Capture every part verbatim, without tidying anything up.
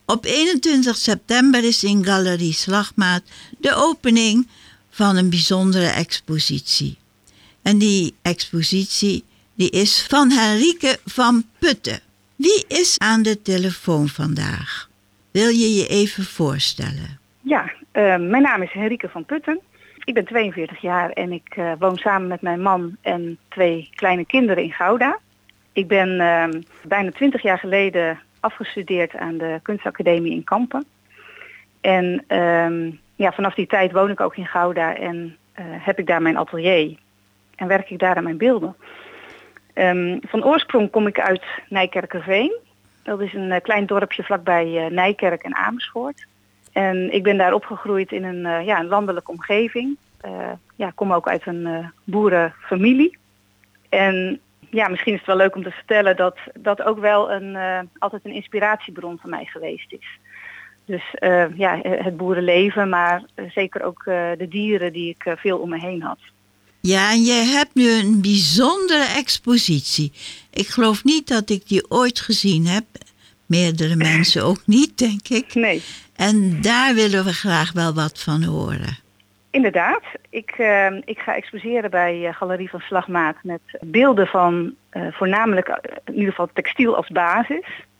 Op eenentwintig september is in Galerie Slagmaat de opening van een bijzondere expositie. En die expositie die is van Henrike van Putten. Wie is aan de telefoon vandaag? Wil je je even voorstellen? Ja, uh, mijn naam is Henrike van Putten. Ik ben tweeënveertig jaar en ik uh, woon samen met mijn man en twee kleine kinderen in Gouda. Ik ben uh, bijna twintig jaar geleden afgestudeerd aan de Kunstacademie in Kampen. En uh, ja, vanaf die tijd woon ik ook in Gouda en uh, heb ik daar mijn atelier. En werk ik daar aan mijn beelden. Um, van oorsprong kom ik uit Nijkerkerveen. Dat is een uh, klein dorpje vlakbij uh, Nijkerk en Amersfoort. En ik ben daar opgegroeid in een, uh, ja, een landelijke omgeving. Uh, ja, ik kom ook uit een uh, boerenfamilie. En ja, misschien is het wel leuk om te vertellen dat dat ook wel een, uh, altijd een inspiratiebron van mij geweest is. Dus uh, ja, het boerenleven, maar uh, zeker ook uh, de dieren die ik uh, veel om me heen had. Ja, en jij hebt nu een bijzondere expositie. Ik geloof niet dat ik die ooit gezien heb. Meerdere mensen ook niet, denk ik. Nee. En daar willen we graag wel wat van horen. Inderdaad. Ik, uh, ik ga exposeren bij uh, Galerie van Slagmaat met beelden van uh, voornamelijk uh, in ieder geval textiel als basis.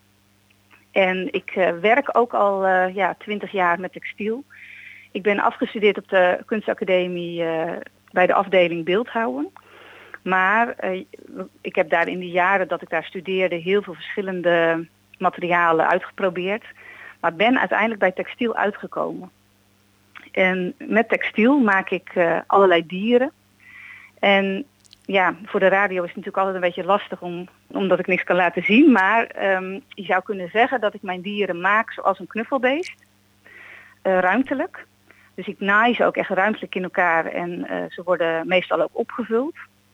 En ik uh, werk ook al uh, ja, twintig jaar met textiel. Ik ben afgestudeerd op de Kunstacademie uh, bij de afdeling beeldhouwen. Maar uh, ik heb daar in de jaren dat ik daar studeerde heel veel verschillende materialen uitgeprobeerd. Maar ben uiteindelijk bij textiel uitgekomen. En met textiel maak ik uh, allerlei dieren. En ja, voor de radio is het natuurlijk altijd een beetje lastig om, omdat ik niks kan laten zien. Maar um, je zou kunnen zeggen dat ik mijn dieren maak zoals een knuffelbeest. Uh, ruimtelijk. Dus ik naai ze ook echt ruimtelijk in elkaar en uh, ze worden meestal ook opgevuld.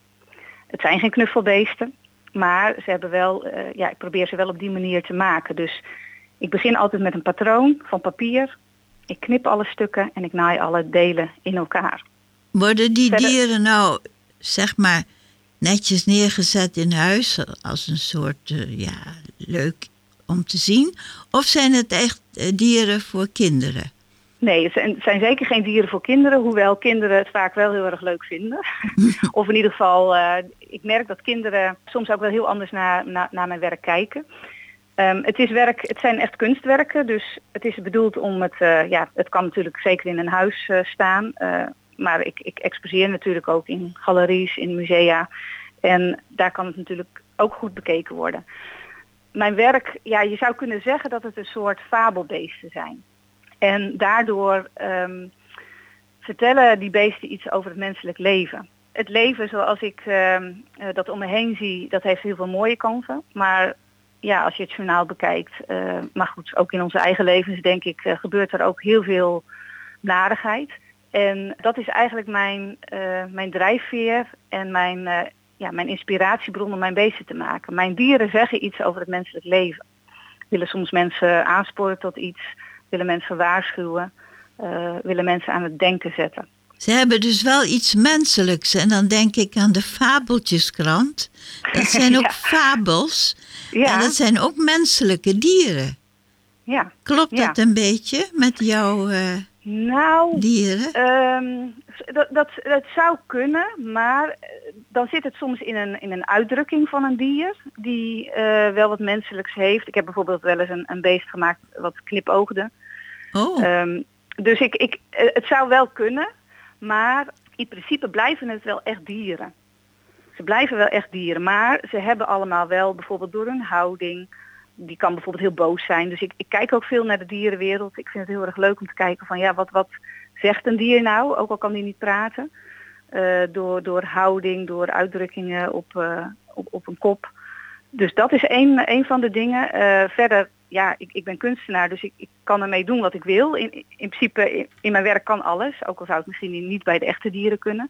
Het zijn geen knuffelbeesten, maar ze hebben wel, uh, ja, ik probeer ze wel op die manier te maken. Dus ik begin altijd met een patroon van papier. Ik knip alle stukken en ik naai alle delen in elkaar. Worden die Verder... dieren nou, zeg maar, netjes neergezet in huis als een soort, uh, ja, leuk om te zien? Of zijn het echt uh, dieren voor kinderen? Nee, het zijn zeker geen dieren voor kinderen, hoewel kinderen het vaak wel heel erg leuk vinden. Of in ieder geval, uh, ik merk dat kinderen soms ook wel heel anders naar, naar, naar mijn werk kijken. Um, het, is werk, het zijn echt kunstwerken, dus het is bedoeld om het, uh, ja, het kan natuurlijk zeker in een huis uh, staan. Uh, maar ik, ik exposeer natuurlijk ook in galeries, in musea. En daar kan het natuurlijk ook goed bekeken worden. Mijn werk, ja, je zou kunnen zeggen dat het een soort fabelbeesten zijn. En daardoor um, vertellen die beesten iets over het menselijk leven. Het leven zoals ik um, uh, dat om me heen zie, dat heeft heel veel mooie kanten. Maar ja, als je het journaal bekijkt, uh, maar goed, ook in onze eigen levens denk ik, uh, gebeurt er ook heel veel narigheid. En dat is eigenlijk mijn, uh, mijn drijfveer en mijn, uh, ja, mijn inspiratiebron om mijn beesten te maken. Mijn dieren zeggen iets over het menselijk leven. Willen soms mensen aansporen tot iets, willen mensen waarschuwen, uh, willen mensen aan het denken zetten. Ze hebben dus wel iets menselijks. En dan denk ik aan de Fabeltjeskrant. Dat zijn ook ja. fabels. Ja. En dat zijn ook menselijke dieren. Ja. Klopt dat ja. een beetje met jouw uh, nou, dieren? Um, dat, dat, dat zou kunnen, maar dan zit het soms in een, in een uitdrukking van een dier die uh, wel wat menselijks heeft. Ik heb bijvoorbeeld wel eens een, een beest gemaakt wat knipoogde. Oh. Um, dus ik, ik, het zou wel kunnen, maar in principe blijven het wel echt dieren. Ze blijven wel echt dieren, maar ze hebben allemaal wel bijvoorbeeld door hun houding, die kan bijvoorbeeld heel boos zijn. Dus ik, ik kijk ook veel naar de dierenwereld. Ik vind het heel erg leuk om te kijken van ja, wat, wat zegt een dier nou, ook al kan die niet praten. Uh, door, door houding, door uitdrukkingen op, uh, op, op een kop. Dus dat is één, één van de dingen. Uh, verder, ja, ik, ik ben kunstenaar, dus ik, ik kan ermee doen wat ik wil. In, in principe, in, in mijn werk kan alles, ook al zou het misschien niet bij de echte dieren kunnen.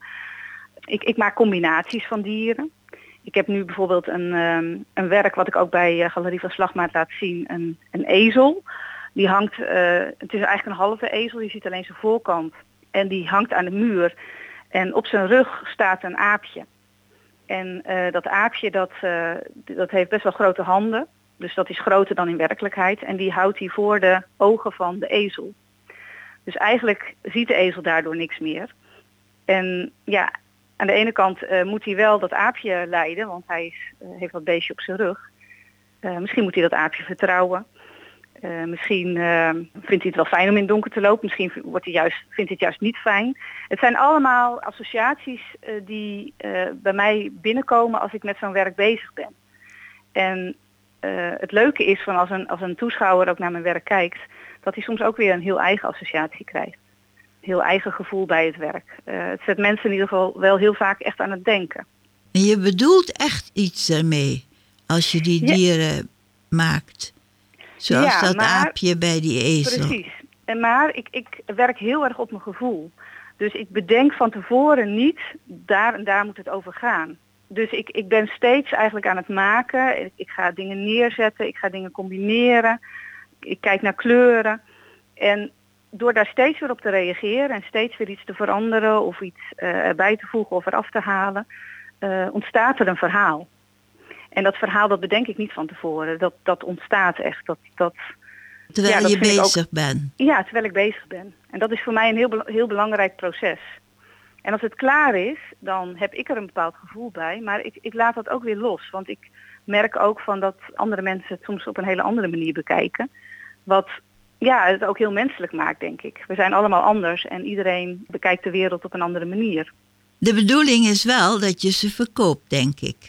Ik, ik maak combinaties van dieren. Ik heb nu bijvoorbeeld een, um, een werk wat ik ook bij uh, Galerie van Slagmaat laat zien, een, een ezel. Die hangt, uh, het is eigenlijk een halve ezel, je ziet alleen zijn voorkant. En die hangt aan de muur. En op zijn rug staat een aapje. En uh, dat aapje, dat, uh, dat heeft best wel grote handen. Dus dat is groter dan in werkelijkheid. En die houdt hij voor de ogen van de ezel. Dus eigenlijk ziet de ezel daardoor niks meer. En ja, aan de ene kant uh, moet hij wel dat aapje leiden, want hij is, uh, heeft dat beestje op zijn rug. Uh, misschien moet hij dat aapje vertrouwen. Uh, misschien uh, vindt hij het wel fijn om in het donker te lopen. Misschien wordt hij juist, vindt hij het juist niet fijn. Het zijn allemaal associaties uh, die uh, bij mij binnenkomen als ik met zo'n werk bezig ben. En uh, het leuke is van als een, als een toeschouwer ook naar mijn werk kijkt, dat hij soms ook weer een heel eigen associatie krijgt. Een heel eigen gevoel bij het werk. Uh, het zet mensen in ieder geval wel heel vaak echt aan het denken. En je bedoelt echt iets ermee als je die dieren ja. maakt. Zoals ja, dat maar, aapje bij die ezel. Precies. En maar ik, ik werk heel erg op mijn gevoel. Dus ik bedenk van tevoren niet, daar en daar moet het over gaan. Dus ik, ik ben steeds eigenlijk aan het maken. Ik, ik ga dingen neerzetten, ik ga dingen combineren. Ik kijk naar kleuren. En door daar steeds weer op te reageren en steeds weer iets te veranderen of iets uh, erbij te voegen of eraf te halen, uh, ontstaat er een verhaal. En dat verhaal dat bedenk ik niet van tevoren. Dat, dat ontstaat echt. Dat, dat, terwijl ja, dat je bezig ook, bent. Ja, terwijl ik bezig ben. En dat is voor mij een heel, heel belangrijk proces. En als het klaar is, dan heb ik er een bepaald gevoel bij. Maar ik, ik laat dat ook weer los. Want ik merk ook van dat andere mensen het soms op een hele andere manier bekijken. Wat ja, het ook heel menselijk maakt, denk ik. We zijn allemaal anders en iedereen bekijkt de wereld op een andere manier. De bedoeling is wel dat je ze verkoopt, denk ik.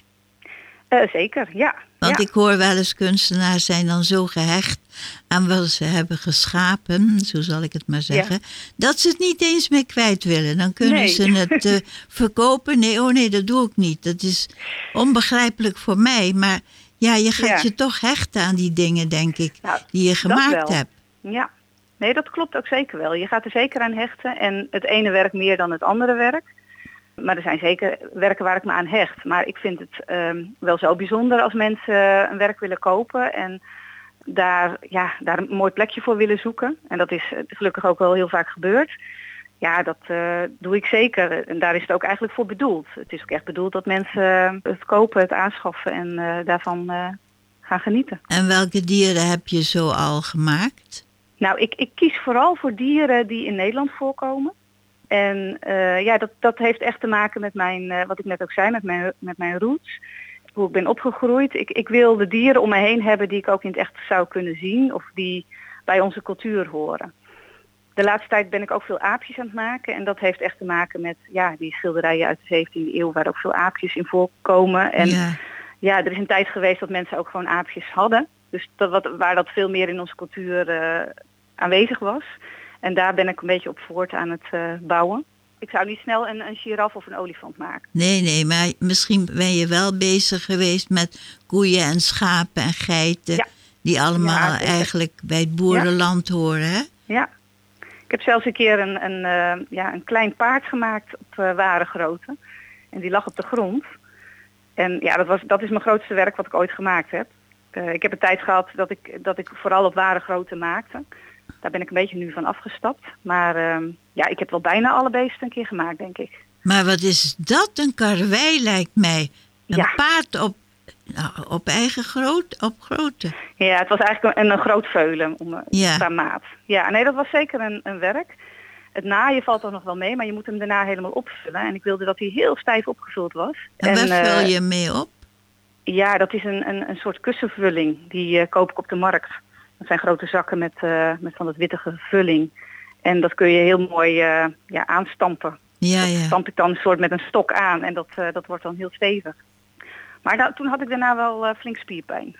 Uh, zeker, ja. Want ja. ik hoor wel eens kunstenaars zijn dan zo gehecht aan wat ze hebben geschapen, zo zal ik het maar zeggen, ja. dat ze het niet eens meer kwijt willen. Dan kunnen nee. ze het uh, verkopen. Nee, oh nee, dat doe ik niet. Dat is onbegrijpelijk voor mij. Maar ja, je gaat ja. je toch hechten aan die dingen, denk ik, nou, die je gemaakt hebt. Ja, nee, dat klopt ook zeker wel. Je gaat er zeker aan hechten en het ene werk meer dan het andere werk. Maar er zijn zeker werken waar ik me aan hecht. Maar ik vind het um, wel zo bijzonder als mensen een werk willen kopen en daar, ja, daar een mooi plekje voor willen zoeken. En dat is gelukkig ook wel heel vaak gebeurd. Ja, dat uh, doe ik zeker. En daar is het ook eigenlijk voor bedoeld. Het is ook echt bedoeld dat mensen het kopen, het aanschaffen en uh, daarvan uh, gaan genieten. En welke dieren heb je zo al gemaakt? Nou, ik, ik kies vooral voor dieren die in Nederland voorkomen. En uh, ja, dat, dat heeft echt te maken met mijn, uh, wat ik net ook zei, met mijn, met mijn roots. Hoe ik ben opgegroeid. Ik, ik wil de dieren om me heen hebben die ik ook in het echt zou kunnen zien. Of die bij onze cultuur horen. De laatste tijd ben ik ook veel aapjes aan het maken. En dat heeft echt te maken met ja, die schilderijen uit de zeventiende eeuw waar ook veel aapjes in voorkomen. En ja. ja, er is een tijd geweest dat mensen ook gewoon aapjes hadden. Dus dat, wat, waar dat veel meer in onze cultuur uh, aanwezig was. En daar ben ik een beetje op voort aan het uh, bouwen. Ik zou niet snel een, een giraf of een olifant maken. Nee, nee, maar misschien ben je wel bezig geweest met koeien en schapen en geiten. Ja. Die allemaal ja, eigenlijk bij het boerenland ja. horen, hè? Ja. Ik heb zelfs een keer een, een, uh, ja, een klein paard gemaakt op uh, ware grootte. En die lag op de grond. En ja, dat, was, dat is mijn grootste werk wat ik ooit gemaakt heb. Uh, ik heb een tijd gehad dat ik, dat ik vooral op ware grootte maakte. Daar ben ik een beetje nu van afgestapt. Maar uh, ja, ik heb wel bijna alle beesten een keer gemaakt, denk ik. Maar wat is dat? Een karwei lijkt mij. Een ja. paard op, nou, op eigen groot, op grootte. Ja, het was eigenlijk een, een groot veulen om, ja. qua maat. Ja, nee, dat was zeker een, een werk. Het naaien valt er nog wel mee, maar je moet hem daarna helemaal opvullen. En ik wilde dat hij heel stijf opgevuld was. En, en waar vul je mee op? Ja, dat is een, een, een soort kussenvulling. Die uh, koop ik op de markt. Dat zijn grote zakken met, uh, met van dat witte vulling. En dat kun je heel mooi uh, ja, aanstampen. Ja, ja. Dat stamp ik dan een soort met een stok aan en dat, uh, dat wordt dan heel stevig. Maar da- toen had ik daarna wel uh, flink spierpijn.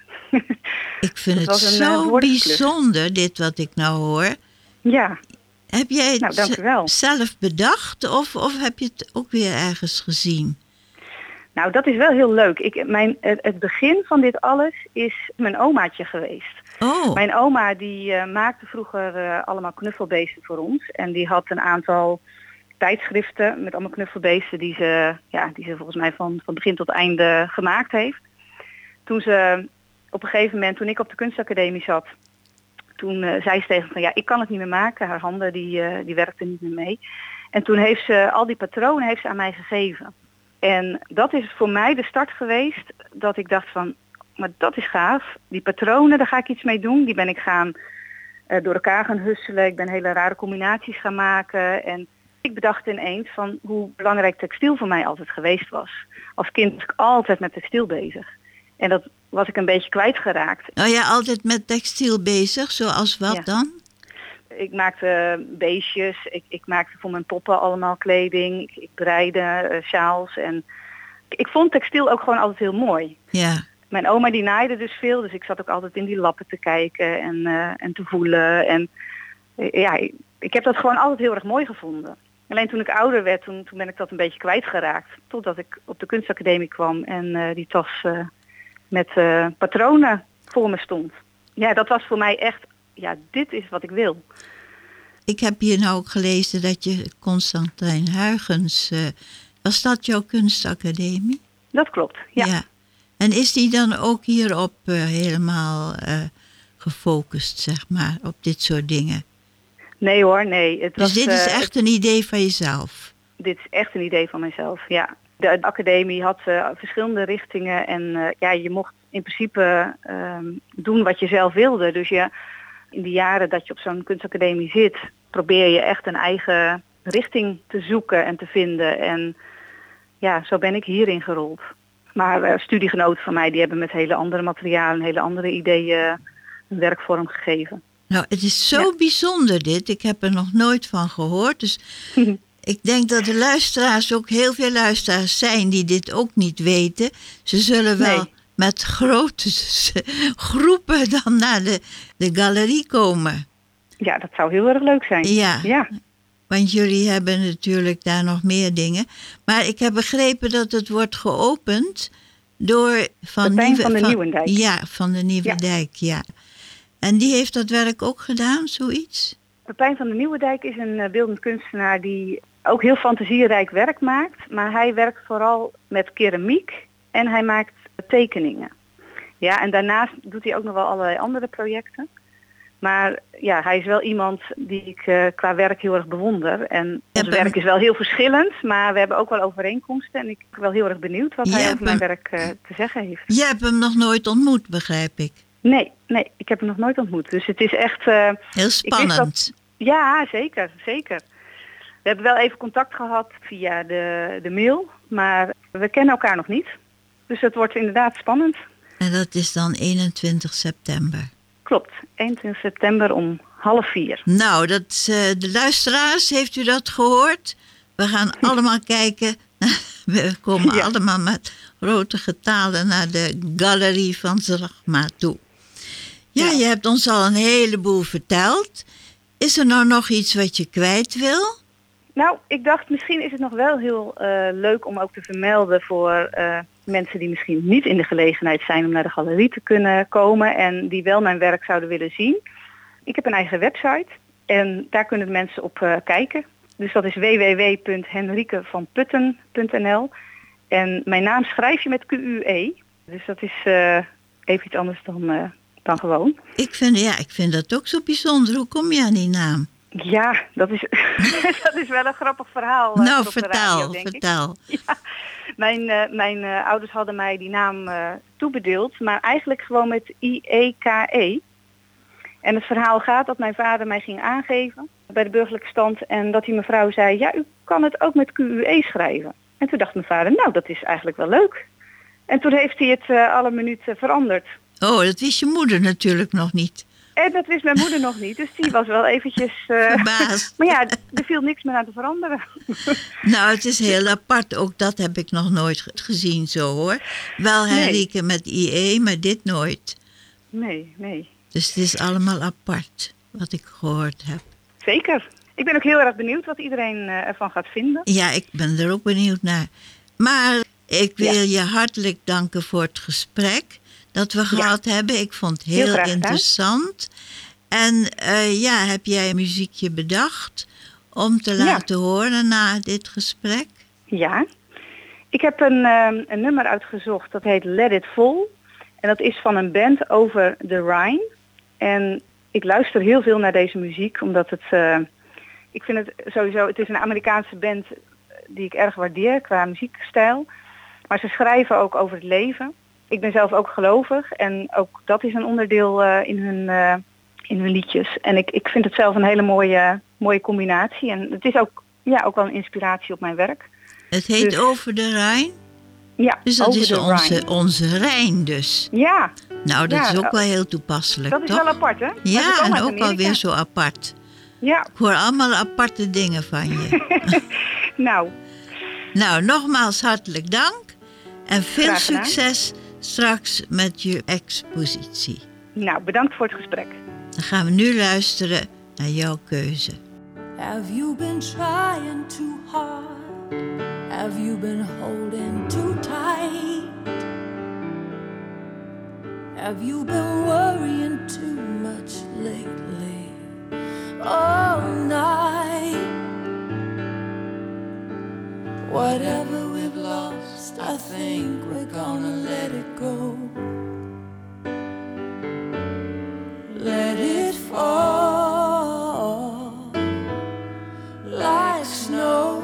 Ik vind het een, zo uh, bijzonder, dit wat ik nou hoor. Ja. Heb jij het nou, dank u wel. zelf bedacht of, of heb je het ook weer ergens gezien? Nou, dat is wel heel leuk. Ik, mijn, het, het begin van dit alles is mijn omaatje geweest. Oh. Mijn oma die uh, maakte vroeger uh, allemaal knuffelbeesten voor ons. En die had een aantal tijdschriften met allemaal knuffelbeesten die ze, ja, die ze volgens mij van, van begin tot einde gemaakt heeft. Toen ze op een gegeven moment, toen ik op de kunstacademie zat, toen uh, zei ze tegen me van ja, ik kan het niet meer maken. Haar handen die, uh, die werkten niet meer mee. En toen heeft ze al die patronen heeft ze aan mij gegeven. En dat is voor mij de start geweest dat ik dacht van maar dat is gaaf. Die patronen, daar ga ik iets mee doen. Die ben ik gaan uh, door elkaar gaan husselen. Ik ben hele rare combinaties gaan maken. En ik bedacht ineens van hoe belangrijk textiel voor mij altijd geweest was. Als kind was ik altijd met textiel bezig. En dat was ik een beetje kwijtgeraakt. Oh ja, altijd met textiel bezig, zoals wat ja. dan? Ik maakte beestjes, ik, ik maakte voor mijn poppen allemaal kleding, ik, ik breide uh, sjaals. En ik, ik vond textiel ook gewoon altijd heel mooi. Ja. Mijn oma die naaide dus veel, dus ik zat ook altijd in die lappen te kijken en, uh, en te voelen. En uh, ja, ik, ik heb dat gewoon altijd heel erg mooi gevonden. Alleen toen ik ouder werd, toen, toen ben ik dat een beetje kwijtgeraakt. Totdat ik op de kunstacademie kwam en uh, die tas uh, met uh, patronen voor me stond. Ja, dat was voor mij echt, ja, dit is wat ik wil. Ik heb hier nou ook gelezen dat je Constantijn Huygens, uh, was dat jouw kunstacademie? Dat klopt, ja. ja. En is die dan ook hierop uh, helemaal uh, gefocust, zeg maar, op dit soort dingen? Nee hoor, nee. Het dus was, dit is uh, echt een idee van jezelf? Dit is echt een idee van mezelf, ja. De, de academie had uh, verschillende richtingen en uh, ja, je mocht in principe uh, doen wat je zelf wilde. Dus je, in de jaren dat je op zo'n kunstacademie zit, probeer je echt een eigen richting te zoeken en te vinden. En ja, zo ben ik hierin gerold. Maar uh, studiegenoten van mij die hebben met hele andere materialen, hele andere ideeën een werkvorm gegeven. Nou, het is zo ja. bijzonder dit. Ik heb er nog nooit van gehoord. Dus ik denk dat de luisteraars ook heel veel luisteraars zijn die dit ook niet weten. Ze zullen wel nee. met grote groepen dan naar de, de galerie komen. Ja, dat zou heel erg leuk zijn. Ja, ja, want jullie hebben natuurlijk daar nog meer dingen. Maar ik heb begrepen dat het wordt geopend door Van, Nieuwe, van de van, Nieuwendijk. Ja, van de Nieuwendijk, ja. ja. En die heeft dat werk ook gedaan, zoiets? Pepijn van de Nieuwendijk is een beeldend kunstenaar die ook heel fantasierijk werk maakt. Maar hij werkt vooral met keramiek en hij maakt tekeningen. Ja, en daarnaast doet hij ook nog wel allerlei andere projecten. Maar ja, hij is wel iemand die ik uh, qua werk heel erg bewonder. En ons werk is wel heel verschillend, maar we hebben ook wel overeenkomsten. En ik ben wel heel erg benieuwd wat hij over mijn werk uh, te zeggen heeft. Je hebt hem nog nooit ontmoet, begrijp ik. Nee, nee, ik heb hem nog nooit ontmoet. Dus het is echt... Uh, heel spannend. Dat, ja, zeker, zeker. We hebben wel even contact gehad via de, de mail, maar we kennen elkaar nog niet. Dus het wordt inderdaad spannend. En dat is dan eenentwintig september? Klopt, eenentwintig september om half vier. Nou, dat, uh, de luisteraars, heeft u dat gehoord? We gaan allemaal kijken. We komen ja. allemaal met grote getalen naar de galerie van Zrachma toe. Ja, ja, je hebt ons al een heleboel verteld. Is er nou nog iets wat je kwijt wil? Nou, ik dacht misschien is het nog wel heel uh, leuk om ook te vermelden voor uh, mensen die misschien niet in de gelegenheid zijn om naar de galerie te kunnen komen en die wel mijn werk zouden willen zien. Ik heb een eigen website en daar kunnen mensen op uh, kijken. Dus dat is w w w punt henriekevanputten punt n l en mijn naam schrijf je met Q U E. Dus dat is uh, even iets anders dan, uh, dan gewoon. Ik vind, ja, ik vind dat ook zo bijzonder. Hoe kom je aan die naam? Ja, dat is, dat is wel een grappig verhaal. Uh, nou, vertel, radio, vertel. Ja, mijn uh, mijn uh, ouders hadden mij die naam uh, toebedeeld, maar eigenlijk gewoon met I E K E. En het verhaal gaat dat mijn vader mij ging aangeven bij de burgerlijke stand en dat die mevrouw zei, ja, u kan het ook met Q U E schrijven. En toen dacht mijn vader, nou, dat is eigenlijk wel leuk. En toen heeft hij het uh, alle minuten veranderd. Oh, dat wist je moeder natuurlijk nog niet. En dat wist mijn moeder nog niet, dus die was wel eventjes... Uh, verbaasd. Maar ja, er viel niks meer aan te veranderen. Nou, het is heel apart. Ook dat heb ik nog nooit gezien zo, hoor. Wel Henrike nee. met I E, maar dit nooit. Nee, nee. Dus het is allemaal apart, wat ik gehoord heb. Zeker. Ik ben ook heel erg benieuwd wat iedereen uh, ervan gaat vinden. Ja, ik ben er ook benieuwd naar. Maar ik wil ja. je hartelijk danken voor het gesprek dat we gehad ja. hebben. Ik vond het heel, heel interessant. En uh, ja, heb jij een muziekje bedacht om te laten ja. horen na dit gesprek? Ja, ik heb een, uh, een nummer uitgezocht dat heet Let It Fall. En dat is van een band over de Rhine. En ik luister heel veel naar deze muziek, omdat het... Uh, ik vind het sowieso... Het is een Amerikaanse band die ik erg waardeer qua muziekstijl. Maar ze schrijven ook over het leven. ik ben zelf ook gelovig en ook dat is een onderdeel uh, in, hun, uh, in hun liedjes. En ik, ik vind het zelf een hele mooie, mooie combinatie. En het is ook, ja, ook wel een inspiratie op mijn werk. Het heet dus, Over de Rijn? Ja, dus dat over is de onze, Rijn. onze Rijn dus. Ja. Nou, dat ja, is ook wel heel toepasselijk, dat is toch? wel apart, hè? Ja, en ook wel weer zo apart. Ja. Ik hoor allemaal aparte dingen van je. nou. Nou, nogmaals hartelijk dank. En veel succes straks met je expositie. Nou, bedankt voor het gesprek. Dan gaan we nu luisteren naar jouw keuze. Have you been trying too hard? Have you been holding too tight? Have you been worrying too much lately? All night. Whatever we've lost, I think we're gonna let it go. Let it fall like snow.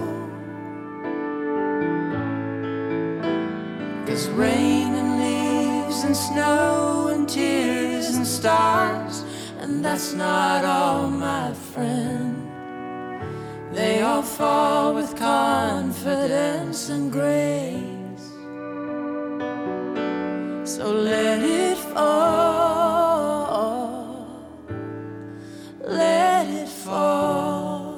'Cause rain and leaves and snow and tears and stars, and that's not all, my friend. They all fall with confidence and grace. So let it fall, let it fall.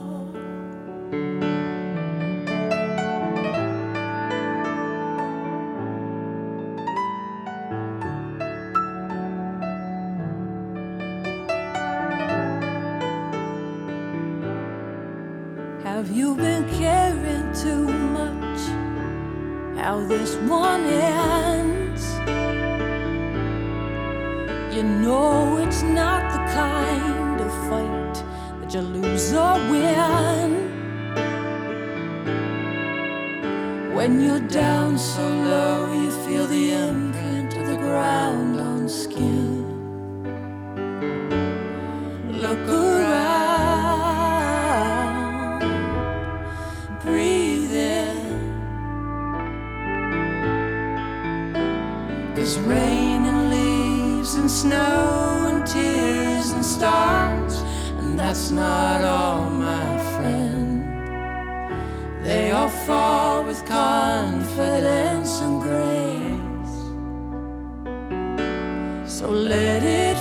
Have you been caring too much how this one ends? You know it's not the kind of fight that you lose or win. When you're down so low, you feel the imprint of the ground on skin. Look around, breathe in, 'cause rain and leaves and snow and tears and stars, and that's not all, my friend. They all fall with confidence and grace. So let it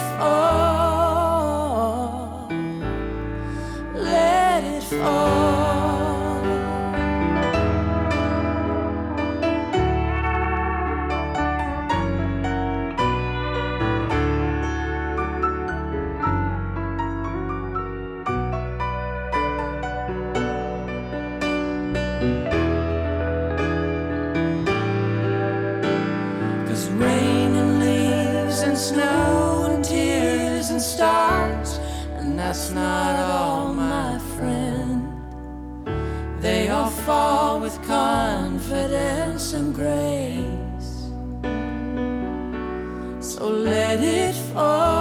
fall, let it fall. Snow and tears and stars, and that's not all, my friend. They all fall with confidence and grace. So let it fall.